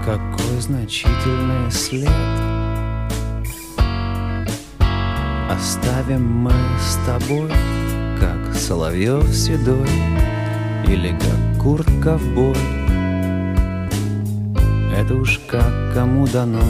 какой значительный след оставим мы с тобой, как соловьев седой или как курт-ковбой. Это уж как кому дано.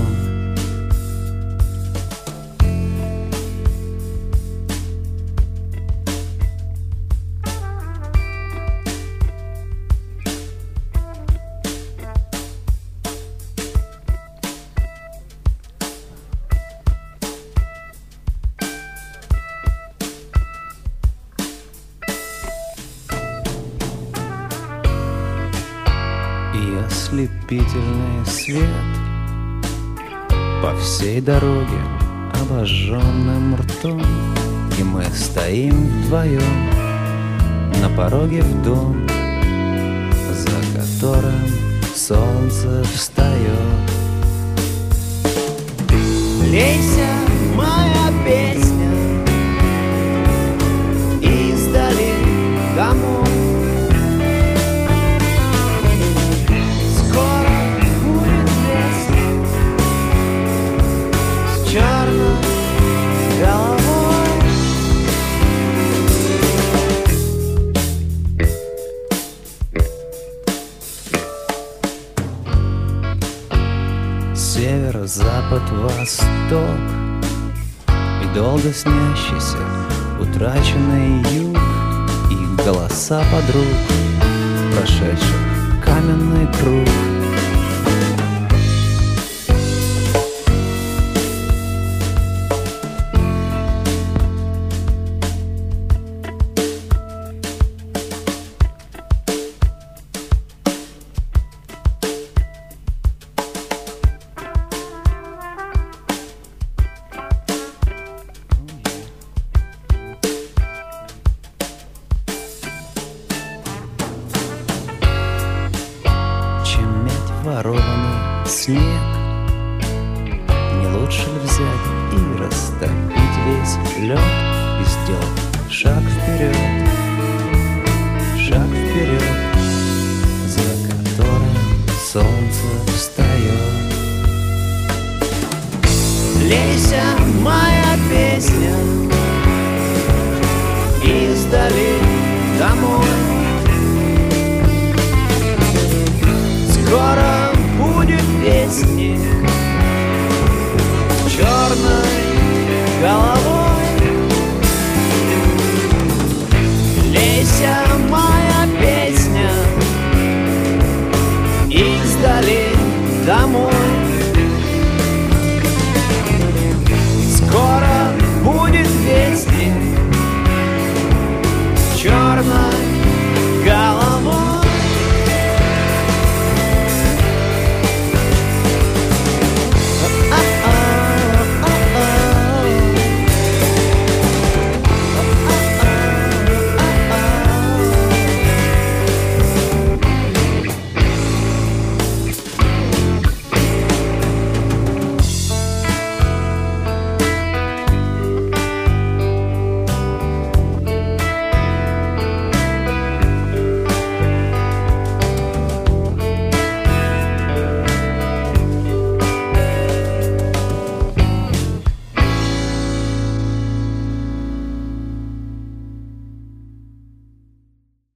И ослепительный свет по всей дороге обожженным ртом, и мы стоим вдвоем на пороге в дом, за которым солнце встает. Лейся, моя песня, издали домой. Черной головой. Север, запад, восток и долго снящийся утраченный юг, и голоса подруг, прошедших каменный круг. Ворованный снег, не лучше ли взять и растопить весь лед и сделать шаг вперед, за которым солнце встает. Лейся, моя песня, издали домой. Скоро будет песни черной головой. Лейся, моя песня, издали домой.